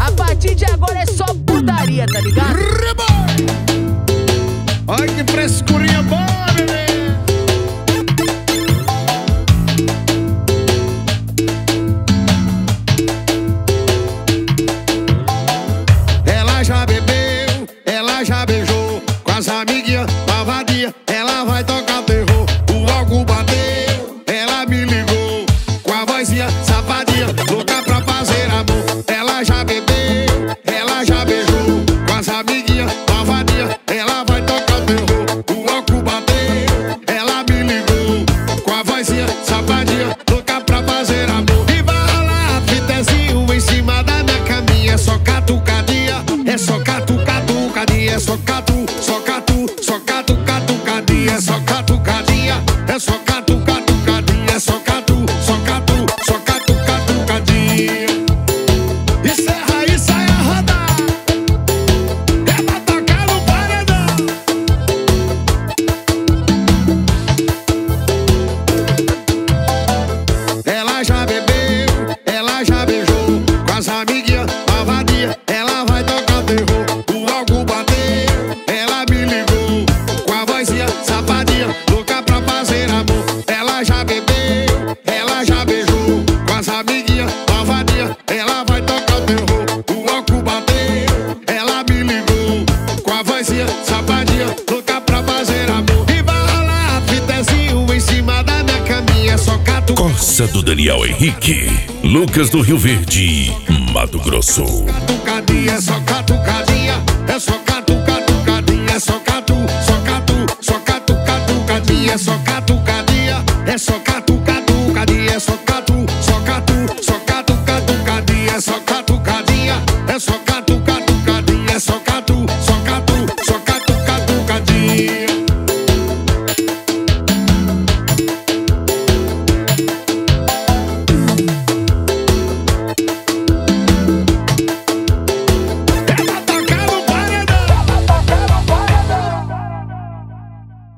A partir de agora é só putaria, tá ligado? Ai, que frescurinha boa, bebê. Ela já bebeu, ela já beijou com as amiguinhas, malvadinha, ela vai tocar terror. O álcool bateu, ela me ligou com a vozinha safadinha, louca pra fazer amor. Ela já bebeu, ela já beijou com as amiguinhas, malvadinha, ela vai tocar terror. O álcool bateu, ela me ligou com a vozinha safadinha, louca pra fazer amor. E vai rolar fitezinho em cima da minha caminha, é só catucadinha, é só catucadinha, é só catucadinha, é só catucadinha, é só catucadinha, é só catucadinha. Encerra aí, sai a roda, é pra tocar no paredão. Ela já bebeu, ela já beijou com as amiguinhas, malvadinha, ela vai tocar terror. O álcool bateu, ela me ligou com a vozinha safadinha, louca pra fazer amor. Ela já bebeu, ela já beijou com as amiguinhas, malvadinha, ela vai tocar terror. O álcool bateu, ela me ligou com a vozinha safadinha, louca pra fazer amor. E vai rolar fitezinho em cima da minha caminha, é só Coça do Daniel Henrique, Lucas do Rio Verde, Mato Grosso. catucadinha, é só catucadinha, é só catucadinha, é só catucadinha, é só catucadinha, é só catucadinha, é só catucadinha, é só catucadinha, é só